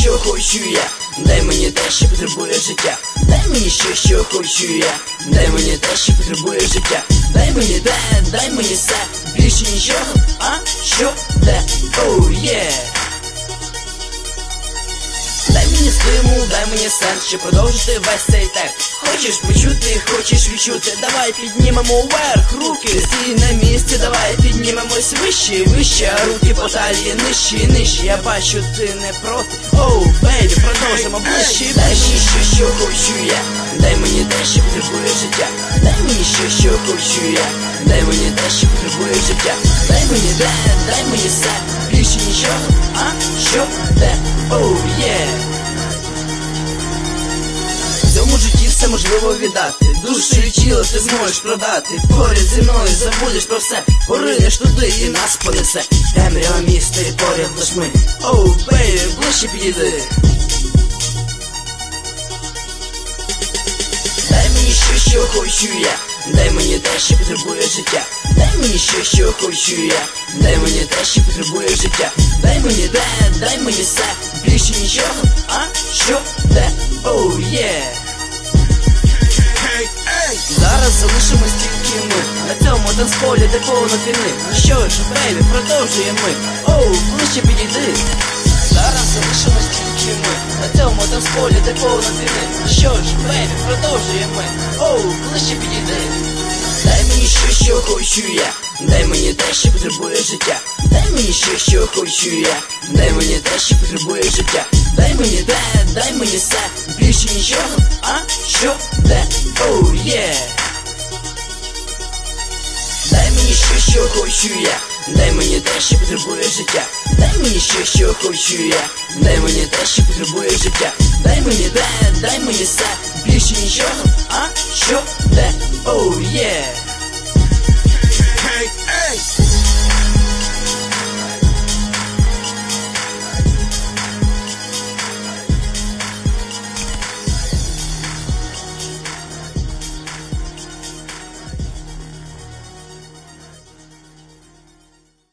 що хочу я. Дай мені те, що потребує життя. Дай мені що хочу я. Дай мені те, що потребує життя. Дай мені те, дай мені все. Більше нічого, а що де? Оу, є. Дай мені стимул, дай мені сенс, щоб продовжити весь цей текст. Хочеш почути, хочеш відчути, давай піднімемо вверх руки. Стій на місці, давай піднімемось вище, вище, а руки по талії нижче, нижче. Я бачу, ти не проти. Оу, бейбі, продовжимо ближче. Дай мені що хочу я. Дай мені те, що потребує життя. Дай мені що хочу я. Дай мені те, що потребує життя. Дай мені те, дай мені все. Більше нічого, а що де? Оу, є. В цьому житті все можливо віддати. Душу і тіло ти зможеш продати. Поряд зі мною забудеш про все. Поринеш туди і нас понесе. Темрява міста і поряд лиш ми. Оу, бейбі, ближче підійди. Дай мені що хочу я. Дай мені те, що потребує життя. Дай мені що хочу я. Дай мені те, що потребує життя. Дай мені те, дай мені все. Більше нічого, а що де? Оу, є. Зараз залишимось тільки ми. На цьому танцполі де повно війни. Ну що ж, бейбі, продовжуємо ми. Оу, ближче підійди. Зараз залишимось тільки ми. На цьому танцполі де повно війни. Ну що ж, бейбі, продовжуємо ми. Оу, ближче підійди. Дай мені що хочу я. Дай мені те, що потребує життя. Дай мені що хочу я. Дай мені те, що потребує життя. Дай мені те, дай мені все. Більше нічого, а що де? Оу, є. Дай мені що хочу я. Дай мені те, що потребує життя. Дай мені що хочу я. Дай мені те, що потребує життя. Дай мені те, дай мені все. Більше нічого, а що де? Оу, є.